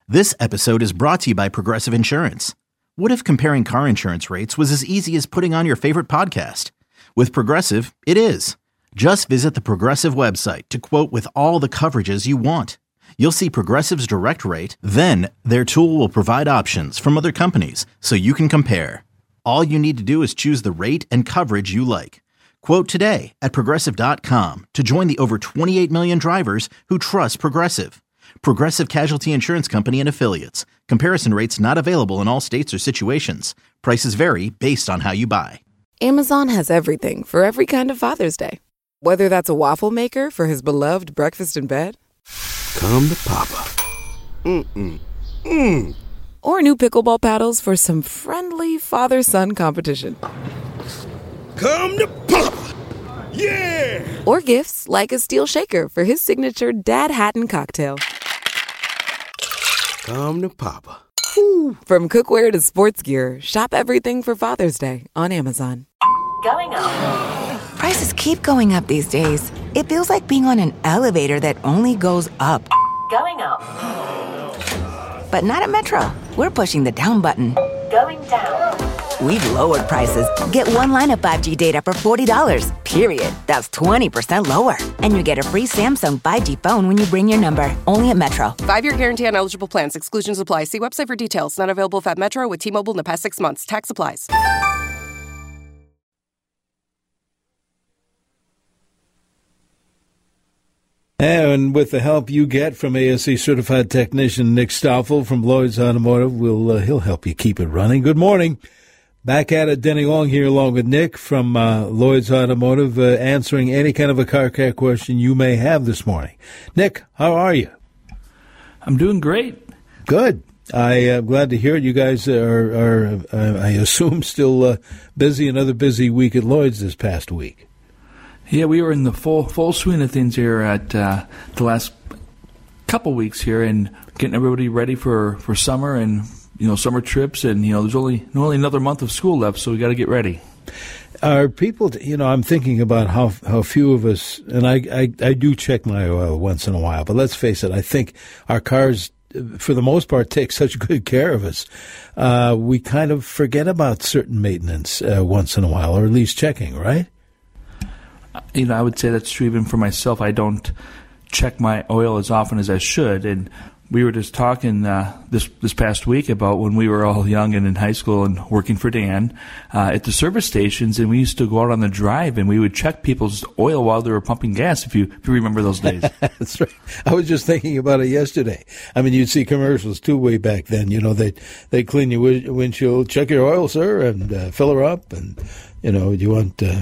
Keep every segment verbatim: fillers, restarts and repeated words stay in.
This episode is brought to you by Progressive Insurance. What if comparing car insurance rates was as easy as putting on your favorite podcast? With Progressive, it is. Just visit the Progressive website to quote with all the coverages you want. You'll see Progressive's direct rate, then their tool will provide options from other companies so you can compare. All you need to do is choose the rate and coverage you like. Quote today at Progressive dot com to join the over twenty-eight million drivers who trust Progressive. Progressive Casualty Insurance Company and Affiliates. Comparison rates not available in all states or situations. Prices vary based on how you buy. Amazon has everything for every kind of Father's Day. Whether that's a waffle maker for his beloved breakfast in bed. Come to Papa. Mm-mm. Mm. Or new pickleball paddles for some friendly father-son competition. Come to Papa. Yeah! Or gifts like a steel shaker for his signature Dad Hatton cocktail. Come to Papa. Woo. From cookware to sports gear, shop everything for Father's Day on Amazon. Going up. Prices keep going up these days. It feels like being on an elevator that only goes up. Going up. But not at Metro. We're pushing the down button. Going down. We've lowered prices. Get one line of five G data for forty dollars, period. That's twenty percent lower. And you get a free Samsung five G phone when you bring your number. Only at Metro. Five-year guarantee on eligible plans. Exclusions apply. See website for details. Not available if at Metro with T-Mobile in the past six months. Tax applies. And with the help you get from A S E certified technician Nick Stoffel from Lloyd's Automotive, we'll, uh, he'll help you keep it running. Good morning. Back at it, Denny Long here along with Nick from uh, Lloyd's Automotive, uh, answering any kind of a car care question you may have this morning. Nick, how are you? I'm doing great. Good. I am uh, glad to hear it. You guys are, are uh, I assume, still uh, busy. Another busy week at Lloyd's this past week. Yeah, we were in the full full swing of things here at uh, the last couple weeks here, and getting everybody ready for, for summer and you know summer trips, and you know there's only only another month of school left, so we got to get ready. Are people, you know, I'm thinking about how how few of us, and I, I I do check my oil once in a while, but let's face it, I think our cars, for the most part, take such good care of us. Uh, we kind of forget about certain maintenance uh, once in a while, or at least checking, right? You know, I would say that's true even for myself. I don't check my oil as often as I should. And we were just talking uh, this this past week about when we were all young and in high school and working for Dan uh, at the service stations, and we used to go out on the drive and we would check people's oil while they were pumping gas, if you if you remember those days. That's right. I was just thinking about it yesterday. I mean, you'd see commercials, too, way back then. You know, they'd, they'd clean your windshield, check your oil, sir, and uh, fill her up. And, you know, do you want uh,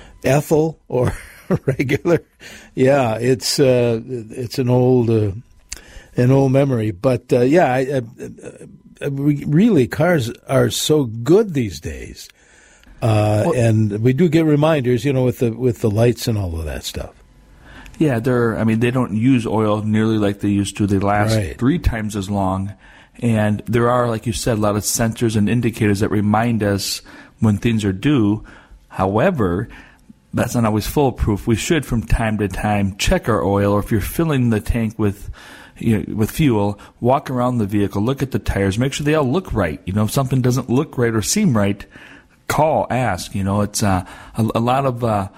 ethyl or regular? Yeah, it's uh, it's an old uh, an old memory. But uh, yeah, I, I, I, really, cars are so good these days, uh, well, and we do get reminders, you know, with the with the lights and all of that stuff. Yeah, they're. I mean, they don't use oil nearly like they used to. They last right. three times as long, and there are, like you said, a lot of sensors and indicators that remind us when things are due. However, that's not always foolproof. We should, from time to time, check our oil, or if you're filling the tank with, you know, with fuel, walk around the vehicle, look at the tires, make sure they all look right. You know, if something doesn't look right or seem right, call, ask. You know, it's uh, a, a lot of uh,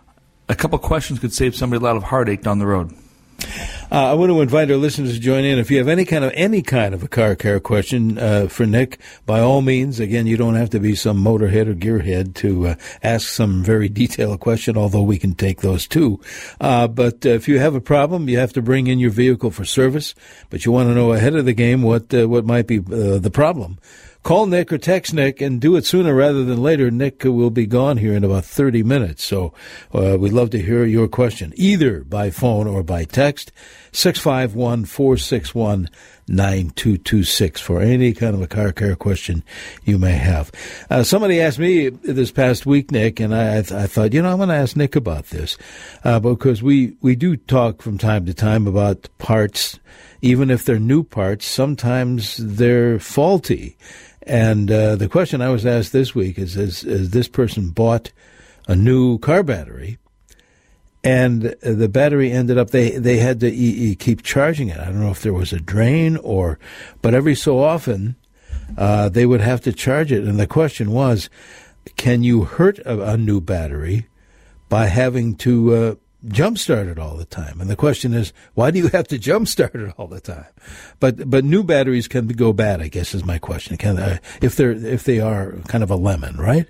a couple questions could save somebody a lot of heartache down the road. Uh, I want to invite our listeners to join in. If you have any kind of any kind of a car care question uh, for Nick, by all means, again, you don't have to be some motorhead or gearhead to uh, ask some very detailed question, although we can take those too. Uh, but uh, if you have a problem, you have to bring in your vehicle for service, but you want to know ahead of the game what uh, what might be uh, the problem. Call Nick or text Nick, and do it sooner rather than later. Nick will be gone here in about thirty minutes, so uh, we'd love to hear your question, either by phone or by text, six five one, four six one, nine two two six for any kind of a car care question you may have. Uh, somebody asked me this past week, Nick, and I, I, th- I thought, you know, I'm going to ask Nick about this, uh, because we, we do talk from time to time about parts. Even if they're new parts, sometimes they're faulty. And uh, the question I was asked this week is, is, is this person bought a new car battery, and the battery ended up, they, they had to e- e- keep charging it. I don't know if there was a drain or, but every so often, uh, they would have to charge it. And the question was, can you hurt a, a new battery by having to uh, jumpstart it all the time? And the question is, why do you have to jumpstart it all the time? But but new batteries can go bad, I guess, is my question. Can uh, if they're if they are kind of a lemon, right?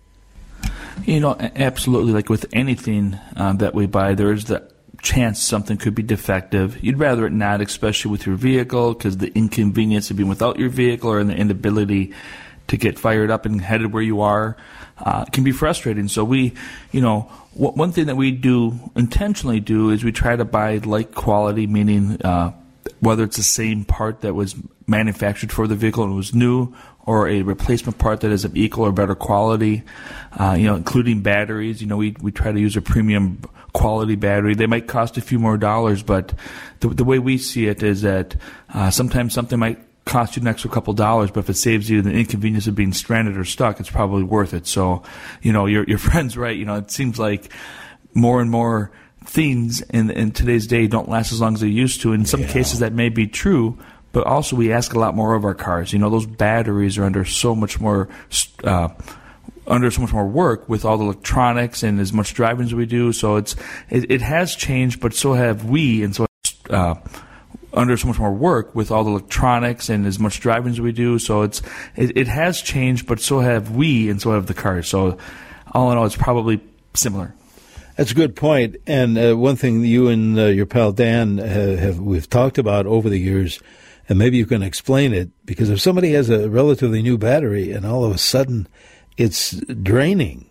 You know, absolutely. Like with anything uh, that we buy, there is the chance something could be defective. You'd rather it not, especially with your vehicle, because the inconvenience of being without your vehicle or the inability to get fired up and headed where you are uh, can be frustrating. So we, you know, w- one thing that we do intentionally do is we try to buy like quality, meaning uh, whether it's the same part that was manufactured for the vehicle and was new, or a replacement part that is of equal or better quality, uh, you know, including batteries. You know, we we try to use a premium quality battery. They might cost a few more dollars, but the, the way we see it is that uh, sometimes something might cost you an extra couple dollars, but if it saves you the inconvenience of being stranded or stuck, it's probably worth it. So, you know, your your friend's right. You know, it seems like more and more things in in today's day don't last as long as they used to. In some yeah. cases, that may be true, but also we ask a lot more of our cars. You know, those batteries are under so much more uh, under so much more work with all the electronics and as much driving as we do. So it's it, it has changed, but so have we, and so. Uh, under so much more work with all the electronics and as much driving as we do. So it's it, it has changed, but so have we, and so have the cars. So all in all, it's probably similar. That's a good point. And uh, one thing you and uh, your pal Dan have, have we've talked about over the years, and maybe you can explain it, because if somebody has a relatively new battery and all of a sudden it's draining,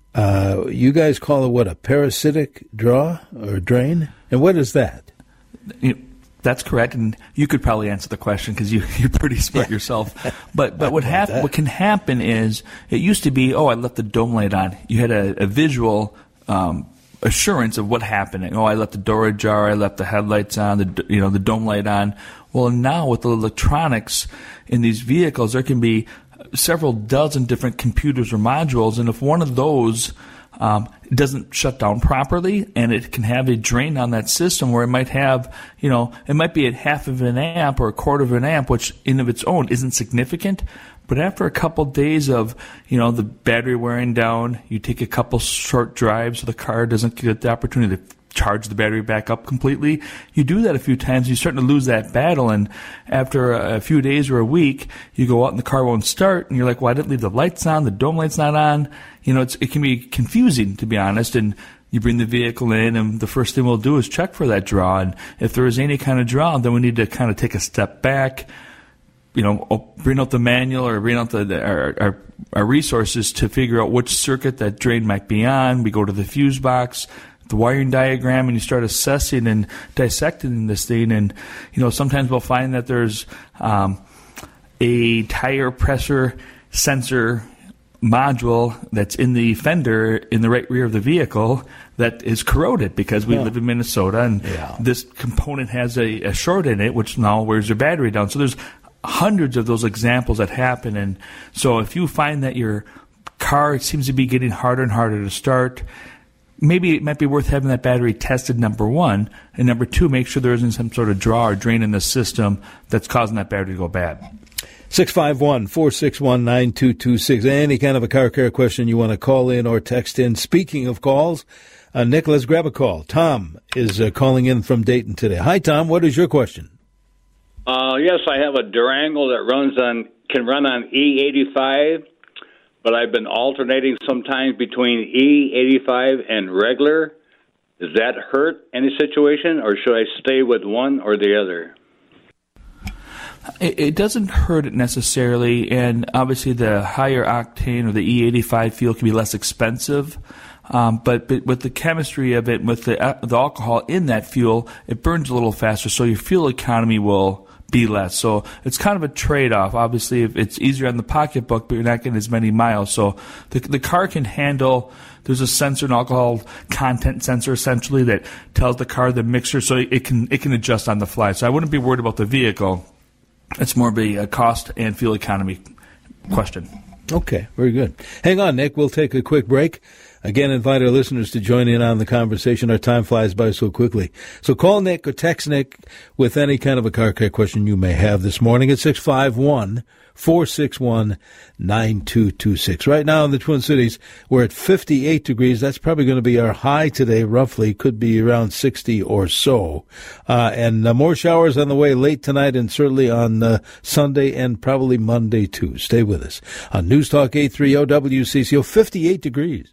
uh, you guys call it what, a parasitic draw or drain? And what is that? You know, that's correct, and you could probably answer the question because you, you're pretty smart yeah. yourself. But but what hap- what can happen is, it used to be, oh, I left the dome light on. You had a, a visual um, assurance of what happened. Oh, I left the door ajar, I left the headlights on, the you know the dome light on. Well, now with the electronics in these vehicles, there can be several dozen different computers or modules, and if one of those Um, it doesn't shut down properly, and it can have a drain on that system where it might have, you know, it might be at half of an amp or a quarter of an amp, which in of its own isn't significant. But after a couple days of, you know, the battery wearing down, you take a couple short drives so the car doesn't get the opportunity to charge the battery back up completely. You do that a few times, you're starting to lose that battle, and after a, a few days or a week, you go out and the car won't start, and you're like, well, I didn't leave the lights on, the dome light's not on. You know, it's, it can be confusing, to be honest, and you bring the vehicle in, and the first thing we'll do is check for that draw, and if there is any kind of draw, then we need to kind of take a step back, you know, bring out the manual or bring out the, the our, our, our resources to figure out which circuit that drain might be on. We go to the fuse box, the wiring diagram, and you start assessing and dissecting this thing. And, you know, sometimes we'll find that there's um, a tire pressure sensor module that's in the fender in the right rear of the vehicle that is corroded because we yeah. live in Minnesota, and yeah. this component has a, a short in it, which now wears your battery down. So there's hundreds of those examples that happen. And so if you find that your car seems to be getting harder and harder to start, maybe it might be worth having that battery tested, number one, and number two, make sure there isn't some sort of draw or drain in the system that's causing that battery to go bad. six five one, four six one, nine two two six. Any kind of a car care question you want to call in or text in. Speaking of calls, uh, Nick, let's grab a call. Tom is uh, calling in from Dayton today. Hi, Tom. What is your question? Uh, yes, I have a Durango that runs on can run on E eighty-five, but I've been alternating sometimes between E eighty-five and regular. Does that hurt any situation, or should I stay with one or the other? It, it doesn't hurt it necessarily, and obviously the higher octane or the E eighty-five fuel can be less expensive. Um, but, but with the chemistry of it, with the uh, the alcohol in that fuel, it burns a little faster, so your fuel economy will be less. So it's kind of a trade-off. Obviously, if it's easier on the pocketbook, but you're not getting as many miles. So the the car can handle. There's a sensor, an alcohol content sensor, essentially, that tells the car the mixture, so it can it can adjust on the fly. So I wouldn't be worried about the vehicle. It's more of a cost and fuel economy question. Okay, very good. Hang on, Nick. We'll take a quick break. Again, invite our listeners to join in on the conversation. Our time flies by so quickly. So call Nick or text Nick with any kind of a car care question you may have this morning at six five one, four six one, nine two two six. Right now in the Twin Cities, we're at fifty-eight degrees. That's probably going to be our high today, roughly. Could be around sixty or so. Uh, and uh, more showers on the way late tonight and certainly on uh, Sunday and probably Monday, too. Stay with us. On News Talk eight thirty W C C O, fifty-eight degrees.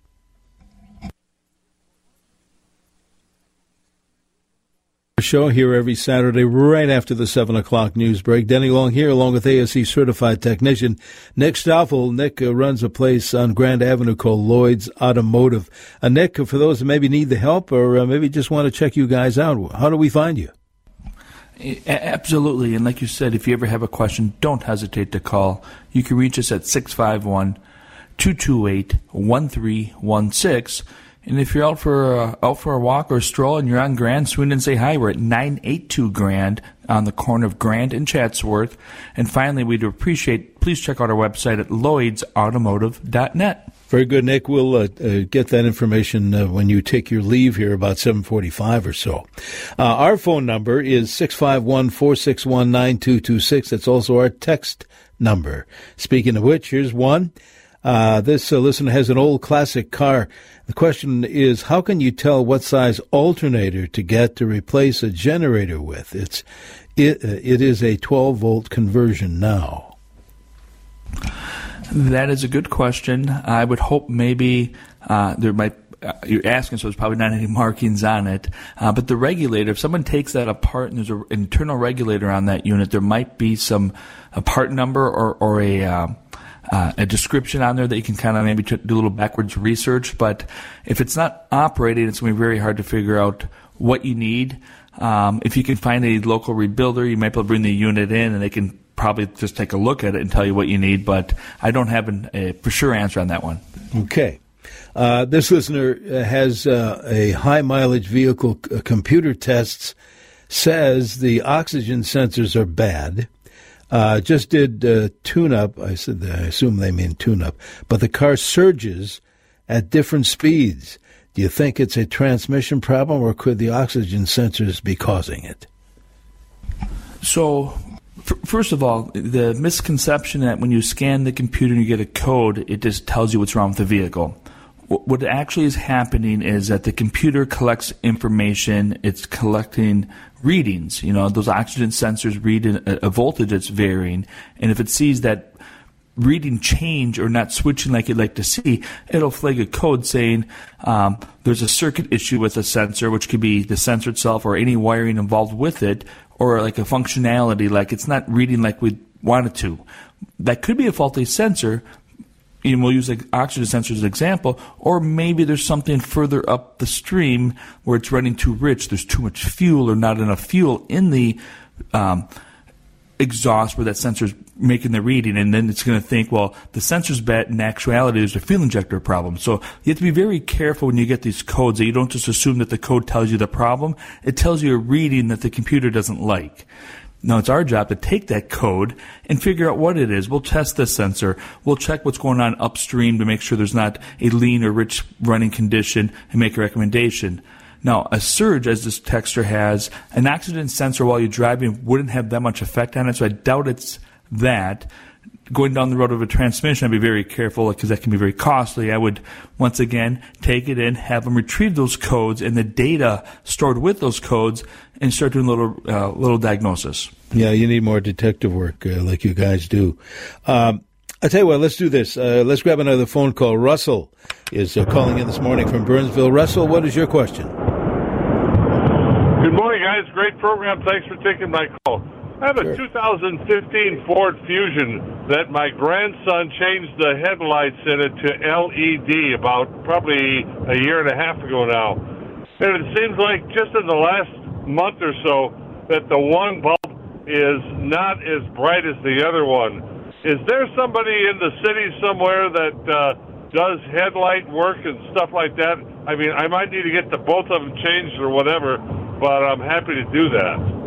Show here every Saturday right after the seven o'clock news break. Denny Long here along with A S E certified technician Nick Stoffel. Nick uh, runs a place on Grand Avenue called Lloyd's Automotive. Uh, Nick, for those that maybe need the help or uh, maybe just want to check you guys out, how do we find you? Absolutely. And like you said, if you ever have a question, don't hesitate to call. You can reach us at six five one, two two eight, one three one six. And if you're out for a, out for a walk or a stroll and you're on Grand, swing and say hi. We're at nine eighty-two Grand on the corner of Grand and Chatsworth. And finally, we'd appreciate, please check out our website at lloyds automotive dot net. Very good, Nick. We'll uh, uh, get that information uh, when you take your leave here about seven forty-five or so. Uh, our phone number is six five one, four six one, nine two two six. That's also our text number. Speaking of which, here's one. Uh, this uh, listener has an old classic car. The question is, how can you tell what size alternator to get to replace a generator with? It's it, uh, it is a twelve-volt conversion now. That is a good question. I would hope maybe uh, there might, uh, you're asking, so there's probably not any markings on it. Uh, but the regulator, if someone takes that apart and there's an internal regulator on that unit, there might be some a part number or, or a uh, uh, a description on there that you can kind of maybe do a little backwards research. But if it's not operating, it's going to be very hard to figure out what you need. Um, if you can find a local rebuilder, you might be able to bring the unit in and they can probably just take a look at it and tell you what you need, but I don't have an, a for sure answer on that one. Okay. Uh, this listener has uh, a high-mileage vehicle uh, computer tests, says the oxygen sensors are bad. Uh, just did uh, tune-up. I said that, I assume they mean tune-up. But the car surges at different speeds. Do you think it's a transmission problem, or could the oxygen sensors be causing it? So, f- first of all, the misconception that when you scan the computer and you get a code, it just tells you what's wrong with the vehicle. W- what actually is happening is that the computer collects information. It's collecting readings. You know, those oxygen sensors read a, a voltage that's varying, and if it sees that reading change or not switching like you'd like to see, it'll flag a code saying um, there's a circuit issue with a sensor, which could be the sensor itself or any wiring involved with it, or like a functionality, like it's not reading like we want it to. That could be a faulty sensor. And we'll use the oxygen sensor as an example, or maybe there's something further up the stream where it's running too rich. There's too much fuel or not enough fuel in the um, exhaust where that sensor's making the reading, and then it's going to think, well, the sensor's bad. In actuality, there's a fuel injector problem. So you have to be very careful when you get these codes that you don't just assume that the code tells you the problem. It tells you a reading that the computer doesn't like. Now, it's our job to take that code and figure out what it is. We'll test the sensor. We'll check what's going on upstream to make sure there's not a lean or rich running condition and make a recommendation. Now, a surge, as this texter has, an oxygen sensor while you're driving wouldn't have that much effect on it, so I doubt it's that. Going down the road of a transmission, I'd be very careful because that can be very costly. I would, once again, take it in, have them retrieve those codes and the data stored with those codes, and start doing a little, uh, little diagnosis. Yeah, you need more detective work uh, like you guys do. Um, I tell you what, let's do this. Uh, let's grab another phone call. Russell is uh, calling in this morning from Burnsville. Russell, what is your question? Good morning, guys. Great program. Thanks for taking my call. I have a sure. two thousand fifteen Ford Fusion that my grandson changed the headlights in it to L E D about probably a year and a half ago now. And it seems like just in the last month or so that the one bulb is not as bright as the other one. Is there somebody in the city somewhere that uh, does headlight work and stuff like that? I mean, I might need to get the both of them changed or whatever, but I'm happy to do that.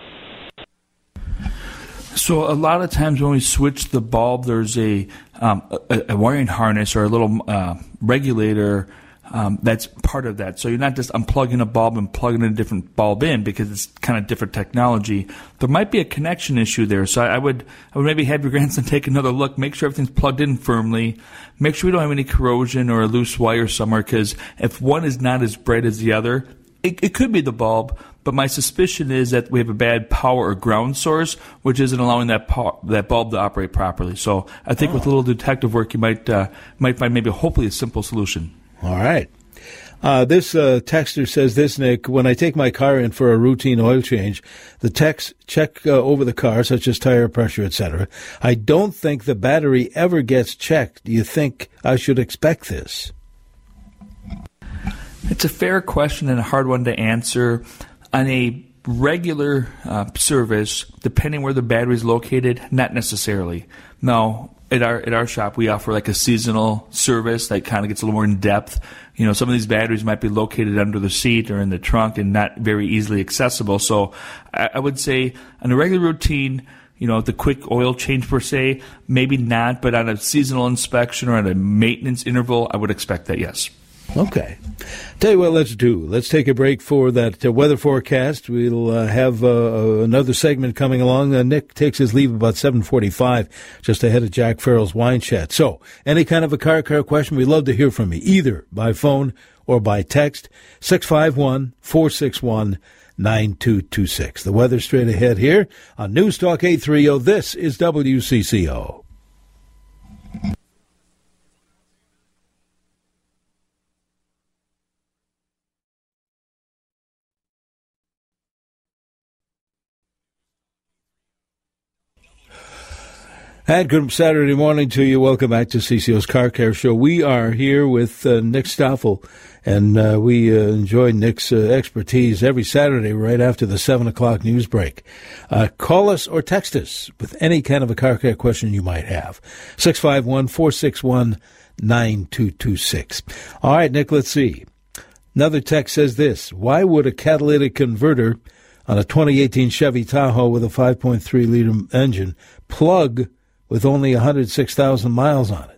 So a lot of times when we switch the bulb, there's a um, a, a wiring harness or a little uh, regulator Um, that's part of that. So you're not just unplugging a bulb and plugging a different bulb in because it's kind of different technology. There might be a connection issue there. So I, I would I would maybe have your grandson take another look, make sure everything's plugged in firmly, make sure we don't have any corrosion or a loose wire somewhere, because if one is not as bright as the other, it, it could be the bulb. But my suspicion is that we have a bad power or ground source, which isn't allowing that power, that bulb to operate properly. So I think oh. with a little detective work, you might uh, might find maybe hopefully a simple solution. All right. Uh, this uh, texter says this, Nick, when I take my car in for a routine oil change, the techs check uh, over the car, such as tire pressure, et cetera. I don't think the battery ever gets checked. Do you think I should expect this? It's a fair question and a hard one to answer. On a regular uh, service, depending where the battery is located, not necessarily. No. At our at our shop, we offer like a seasonal service that kind of gets a little more in depth. You know, some of these batteries might be located under the seat or in the trunk and not very easily accessible. So I, I would say on a regular routine, you know, the quick oil change per se, maybe not, but on a seasonal inspection or on a maintenance interval, I would expect that, yes. Okay. Tell you what, let's do. Let's take a break for that uh, weather forecast. We'll uh, have uh, another segment coming along. Uh, Nick takes his leave about seven forty-five, just ahead of Jack Farrell's Wine Chat. So, any kind of a car car question, we'd love to hear from you, either by phone or by text, six five one, four six one, nine two two six. The weather straight ahead here on News Talk eight thirty. This is W C C O. And good Saturday morning to you. Welcome back to C C O's Car Care Show. We are here with uh, Nick Stoffel, and uh, we uh, enjoy Nick's uh, expertise every Saturday right after the seven o'clock news break. Uh, call us or text us with any kind of a car care question you might have. six five one, four six one, nine two two six. All right, Nick, let's see. Another text says this: why would a catalytic converter on a twenty eighteen Chevy Tahoe with a five point three liter engine plug with only one hundred six thousand miles on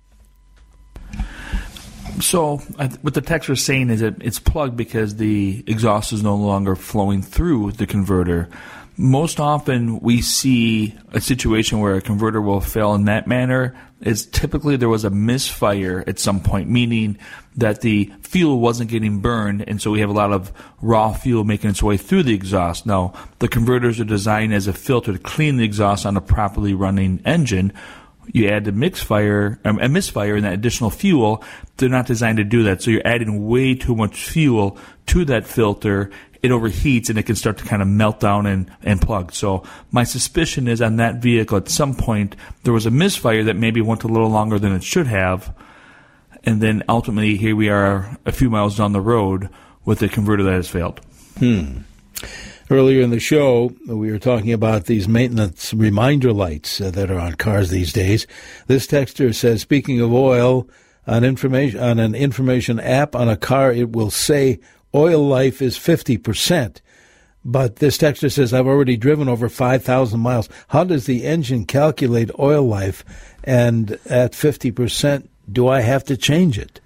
it? So uh, what the text was saying is that it's plugged because the exhaust is no longer flowing through the converter. Most often we see a situation where a converter will fail in that manner is typically there was a misfire at some point, meaning that the fuel wasn't getting burned, and so we have a lot of raw fuel making its way through the exhaust. Now, the converters are designed as a filter to clean the exhaust on a properly running engine. You add the misfire, um, a misfire and that additional fuel, they're not designed to do that. So you're adding way too much fuel to that filter. It overheats and it can start to kind of melt down and, and plug. So my suspicion is on that vehicle at some point there was a misfire that maybe went a little longer than it should have. And then ultimately here we are a few miles down the road with a converter that has failed. Hmm. Earlier in the show, we were talking about these maintenance reminder lights uh, that are on cars these days. This texter says, speaking of oil, on information on an information app on a car, it will say oil life is fifty percent. But this texter says, I've already driven over five thousand miles. How does the engine calculate oil life? And at fifty percent, do I have to change it?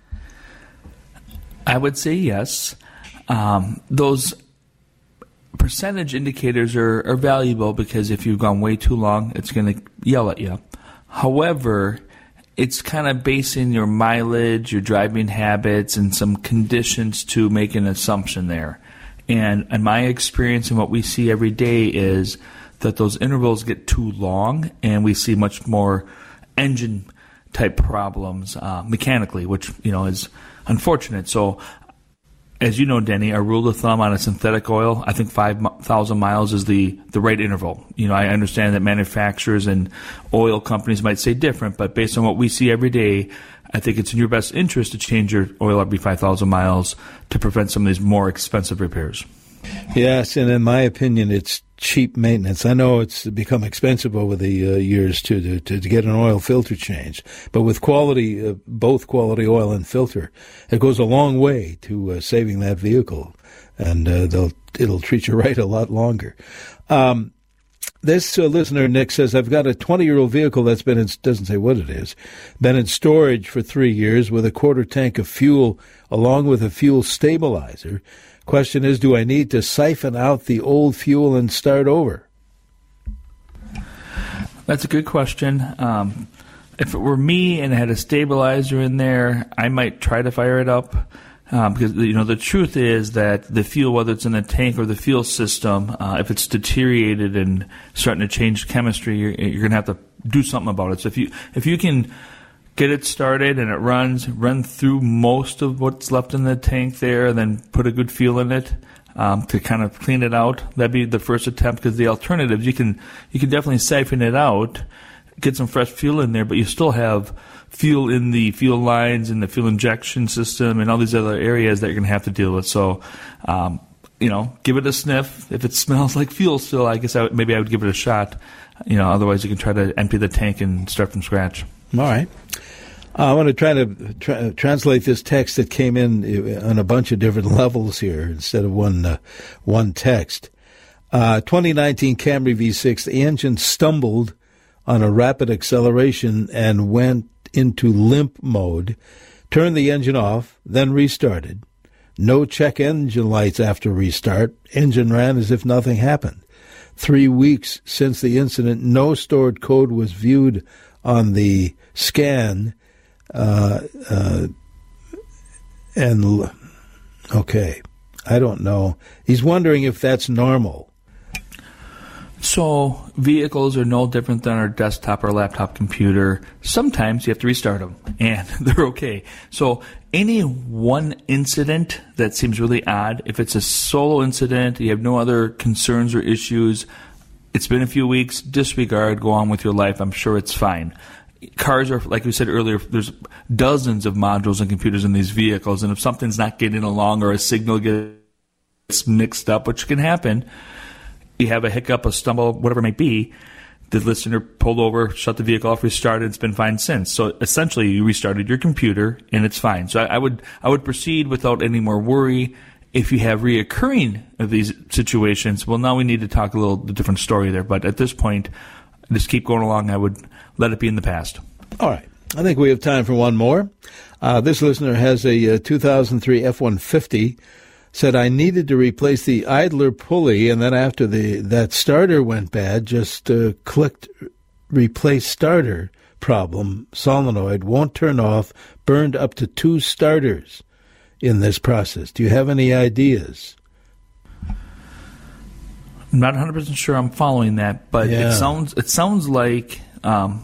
I would say yes. Um, those percentage indicators are, are valuable because if you've gone way too long, it's going to yell at you. However, it's kind of basing your mileage, your driving habits, and some conditions to make an assumption there. And in my experience and what we see every day is that those intervals get too long and we see much more engine type problems uh, mechanically, which, you know, is unfortunate. So as you know, Denny, our rule of thumb on a synthetic oil, I think five thousand miles is the, the right interval. You know, I understand that manufacturers and oil companies might say different, but based on what we see every day, I think it's in your best interest to change your oil every five thousand miles to prevent some of these more expensive repairs. Yes, and in my opinion, it's cheap maintenance. I know it's become expensive over the uh, years to, to to get an oil filter changed, but with quality, uh, both quality oil and filter, it goes a long way to uh, saving that vehicle, and uh, they'll it'll treat you right a lot longer. Um, this uh, listener, Nick, says, I've got a twenty-year-old vehicle that's been in, doesn't say what it is, been in storage for three years with a quarter tank of fuel along with a fuel stabilizer. Question is, do I need to siphon out the old fuel and start over? That's a good question. Um, if it were me and it had a stabilizer in there, I might try to fire it up. Um, because, you know, the truth is that the fuel, whether it's in the tank or the fuel system, uh, if it's deteriorated and starting to change chemistry, you're, you're going to have to do something about it. So if you if you can get it started and it runs, run through most of what's left in the tank there, and then put a good fuel in it um, to kind of clean it out, that'd be the first attempt. Because the alternatives, you can you can definitely siphon it out, get some fresh fuel in there, but you still have fuel in the fuel lines and the fuel injection system and all these other areas that you're going to have to deal with. So, um, you know, give it a sniff. If it smells like fuel still, I guess I would, maybe I would give it a shot. You know, otherwise you can try to empty the tank and start from scratch. All right. Uh, I want to try to tra- translate this text that came in on a bunch of different levels here instead of one uh, one text. Uh, twenty nineteen Camry V six, the engine stumbled on a rapid acceleration and went into limp mode, turned the engine off, then restarted. No check engine lights after restart. Engine ran as if nothing happened. Three weeks since the incident, no stored code was viewed on the scan. Uh, uh, and, okay, I don't know. He's wondering if that's normal. So vehicles are no different than our desktop or laptop computer. Sometimes you have to restart them, and they're okay. So any one incident that seems really odd, if it's a solo incident, you have no other concerns or issues, it's been a few weeks, disregard, go on with your life. I'm sure it's fine. Cars are, like we said earlier, there's dozens of modules and computers in these vehicles, and if something's not getting along or a signal gets mixed up, which can happen, you have a hiccup, a stumble, whatever it may be, the listener pulled over, shut the vehicle off, restarted, it's been fine since. So essentially you restarted your computer and it's fine. So I, I would I would proceed without any more worry. If you have reoccurring of these situations, well, now we need to talk a little different story there. But at this point, just keep going along. I would let it be in the past. All right. I think we have time for one more. Uh, this listener has a uh, two thousand three F one fifty. Said I needed to replace the idler pulley, and then after the that starter went bad, just uh, clicked replace starter problem. Solenoid won't turn off, burned up to two starters in this process. Do you have any ideas? I'm not one hundred percent sure I'm following that, but yeah. it sounds it sounds like um,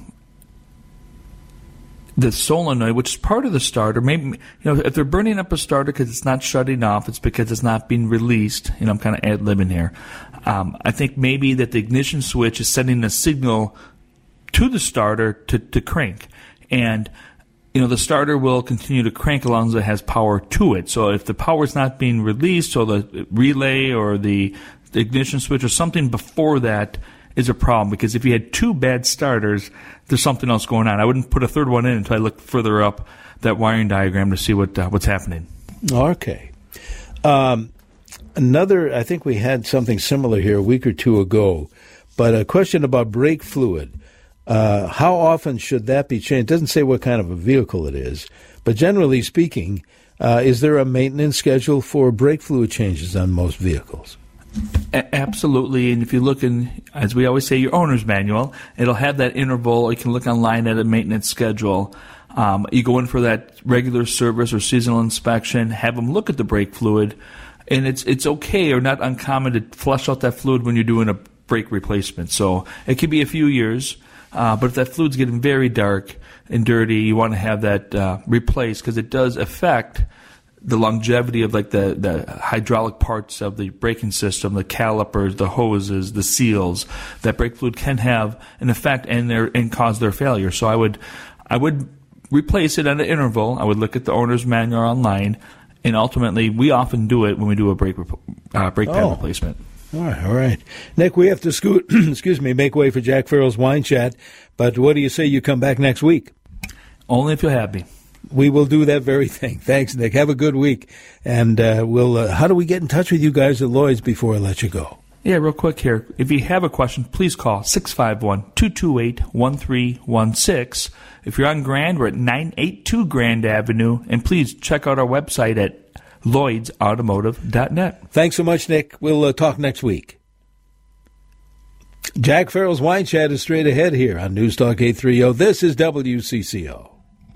the solenoid, which is part of the starter, maybe, you know, if they're burning up a starter because it's not shutting off, it's because it's not being released. You know, I'm kind of ad-libbing here. Um, I think maybe that the ignition switch is sending a signal to the starter to, to crank. And, you know, the starter will continue to crank as long as it has power to it. So if the power is not being released, or the relay or the, the ignition switch or something before that is a problem, because if you had two bad starters, there's something else going on. I wouldn't put a third one in until I looked further up that wiring diagram to see what uh, what's happening. Okay. Um, another, I think we had something similar here a week or two ago, but a question about brake fluid. Uh, how often should that be changed? It doesn't say what kind of a vehicle it is, but generally speaking, uh, is there a maintenance schedule for brake fluid changes on most vehicles? Absolutely, and if you look in, as we always say, your owner's manual, it'll have that interval, or you can look online at a maintenance schedule. Um, you go in for that regular service or seasonal inspection, have them look at the brake fluid, and it's it's okay or not uncommon to flush out that fluid when you're doing a brake replacement. So it could be a few years, uh, but if that fluid's getting very dark and dirty, you want to have that uh, replaced, because it does affect the longevity of like the, the hydraulic parts of the braking system, the calipers, the hoses, the seals. That brake fluid can have an effect and their and cause their failure. So I would I would replace it at an interval. I would look at the owner's manual online, and ultimately we often do it when we do a brake uh, brake pad oh. replacement. All right, all right. Nick, we have to scoot, excuse me, make way for Jack Farrell's Wine Chat. But what do you say you come back next week? Only if you're happy. We will do that very thing. Thanks, Nick. Have a good week. And uh, we'll. Uh, how do we get in touch with you guys at Lloyd's before I let you go? Yeah, real quick here. If you have a question, please call six five one, two two eight, one three one six. If you're on Grand, we're at nine eighty-two Grand Avenue. And please check out our website at lloyds automotive dot net. Thanks so much, Nick. We'll uh, talk next week. Jack Farrell's Wine Chat is straight ahead here on News Talk eight thirty. This is W C C O.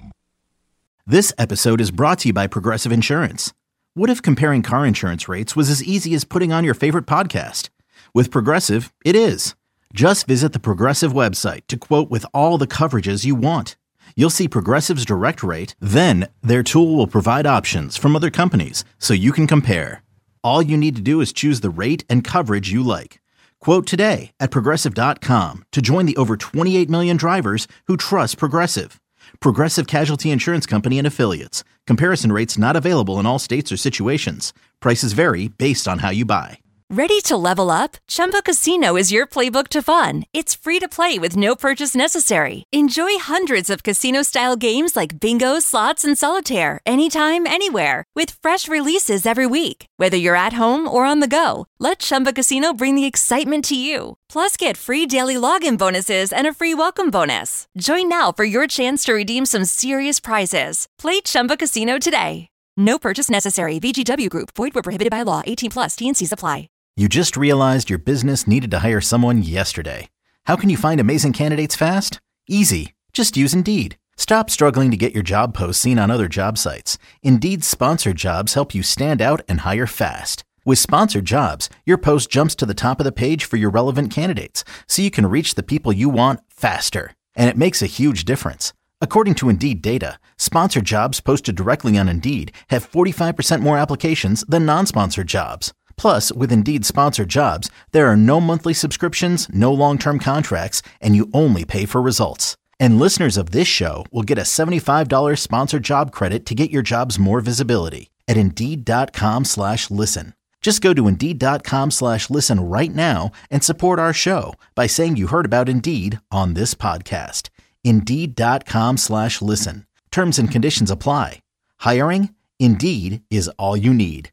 This episode is brought to you by Progressive Insurance. What if comparing car insurance rates was as easy as putting on your favorite podcast? With Progressive, it is. Just visit the Progressive website to quote with all the coverages you want. You'll see Progressive's direct rate, then their tool will provide options from other companies so you can compare. All you need to do is choose the rate and coverage you like. Quote today at Progressive dot com to join the over twenty-eight million drivers who trust Progressive. Progressive Casualty Insurance Company and Affiliates. Comparison rates not available in all states or situations. Prices vary based on how you buy. Ready to level up? Chumba Casino is your playbook to fun. It's free to play with no purchase necessary. Enjoy hundreds of casino-style games like bingo, slots, and solitaire anytime, anywhere with fresh releases every week. Whether you're at home or on the go, let Chumba Casino bring the excitement to you. Plus, get free daily login bonuses and a free welcome bonus. Join now for your chance to redeem some serious prizes. Play Chumba Casino today. No purchase necessary. V G W Group. Void where prohibited by law. eighteen plus. T and C's apply. You just realized your business needed to hire someone yesterday. How can you find amazing candidates fast? Easy. Just use Indeed. Stop struggling to get your job posts seen on other job sites. Indeed's sponsored jobs help you stand out and hire fast. With sponsored jobs, your post jumps to the top of the page for your relevant candidates, so you can reach the people you want faster. And it makes a huge difference. According to Indeed data, sponsored jobs posted directly on Indeed have forty-five percent more applications than non-sponsored jobs. Plus, with Indeed sponsored jobs, there are no monthly subscriptions, no long-term contracts, and you only pay for results. And listeners of this show will get a seventy-five dollars sponsored job credit to get your jobs more visibility at Indeed.com slash listen. Just go to Indeed.com slash listen right now and support our show by saying you heard about Indeed on this podcast. Indeed.com slash listen. Terms and conditions apply. Hiring? Indeed is all you need.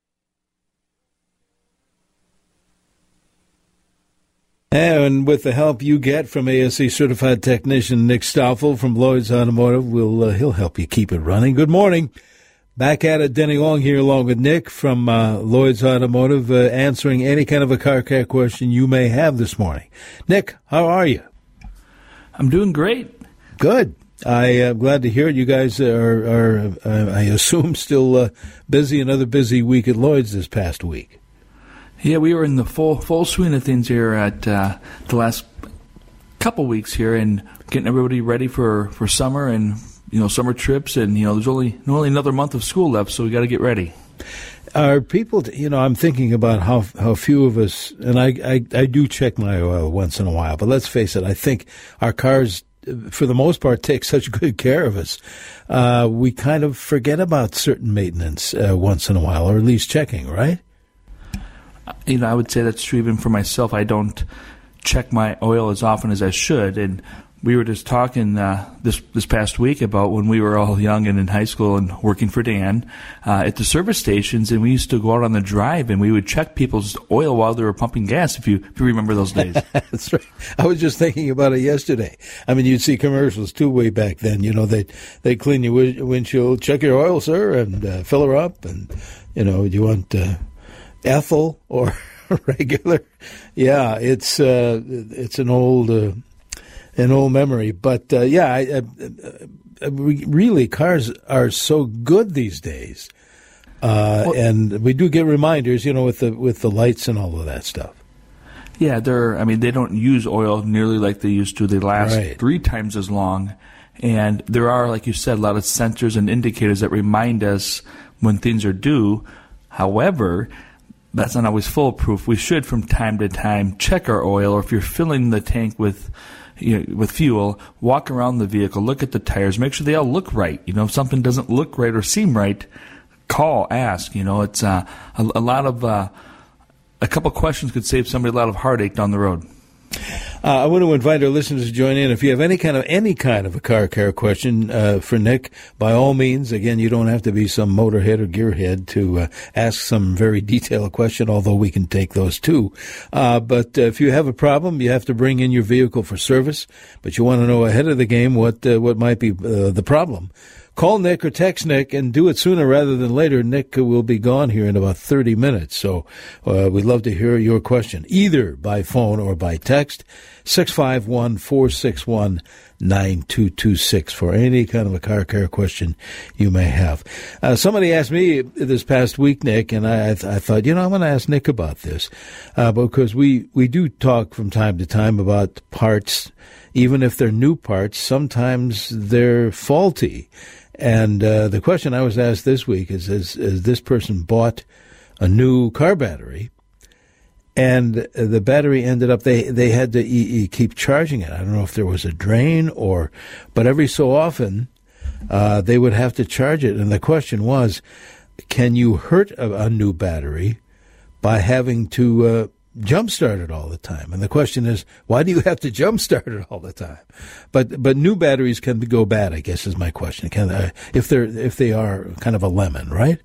And with the help you get from A S C certified technician Nick Stoffel from Lloyds Automotive, will uh, he'll help you keep it running. Good morning. Back at it, Denny Long here along with Nick from uh, Lloyds Automotive, uh, answering any kind of a car care question you may have this morning. Nick, how are you? I'm doing great. Good. I am glad to hear it. You guys are, are uh, I assume, still uh, busy. Another busy week at Lloyds this past week. Yeah, we were in the full full swing of things here at uh, the last couple weeks here, and getting everybody ready for, for summer and you know summer trips, and you know there's only only another month of school left, so we got to get ready. Are people, you know, I'm thinking about how how few of us, and I, I I do check my oil once in a while, but let's face it, I think our cars, for the most part, take such good care of us. Uh, we kind of forget about certain maintenance uh, once in a while, or at least checking, right? You know, I would say that's true even for myself. I don't check my oil as often as I should. And we were just talking uh, this this past week about when we were all young and in high school and working for Dan uh, at the service stations, and we used to go out on the drive and we would check people's oil while they were pumping gas, if you, if you remember those days. That's right. I was just thinking about it yesterday. I mean, you'd see commercials too way back then. You know, they'd, they'd clean your windshield, check your oil, sir, and uh, fill her up. And, you know, do you want... Uh, ethyl or regular? Yeah, it's uh, it's an old uh, an old memory, but uh, yeah, I, I, I, really, cars are so good these days, uh, well, and we do get reminders, you know, with the with the lights and all of that stuff. Yeah, they're. I mean, they don't use oil nearly like they used to. They last right. three times as long, and there are, like you said, a lot of sensors and indicators that remind us when things are due. However, that's not always foolproof. We should, from time to time, check our oil, or if you're filling the tank with you know, with fuel, walk around the vehicle, look at the tires, make sure they all look right. You know, if something doesn't look right or seem right, call, ask. You know, it's uh, a, a lot of uh, a couple questions could save somebody a lot of heartache down the road. Uh, I want to invite our listeners to join in. If you have any kind of any kind of a car care question uh, for Nick, by all means, again, you don't have to be some motorhead or gearhead to uh, ask some very detailed question, although we can take those too. Uh, but uh, if you have a problem, you have to bring in your vehicle for service, but you want to know ahead of the game what uh, what might be uh, the problem. Call Nick or text Nick and do it sooner rather than later. Nick will be gone here in about thirty minutes. So uh, we'd love to hear your question, either by phone or by text, six five one, four six one, nine two two six for any kind of a car care question you may have. Uh, somebody asked me this past week, Nick, and I, I, th- I thought, you know, I'm going to ask Nick about this uh, because we, we do talk from time to time about parts. Even if they're new parts, sometimes they're faulty. And uh, the question I was asked this week is, is, is this person bought a new car battery, and the battery ended up, they, they had to e- e- keep charging it. I don't know if there was a drain or, but every so often uh, they would have to charge it. And the question was, can you hurt a, a new battery by having to uh, jumpstart it all the time? And the question is, why do you have to jumpstart it all the time? But but new batteries can go bad, I guess, is my question. Can uh, if they're if they are kind of a lemon, right?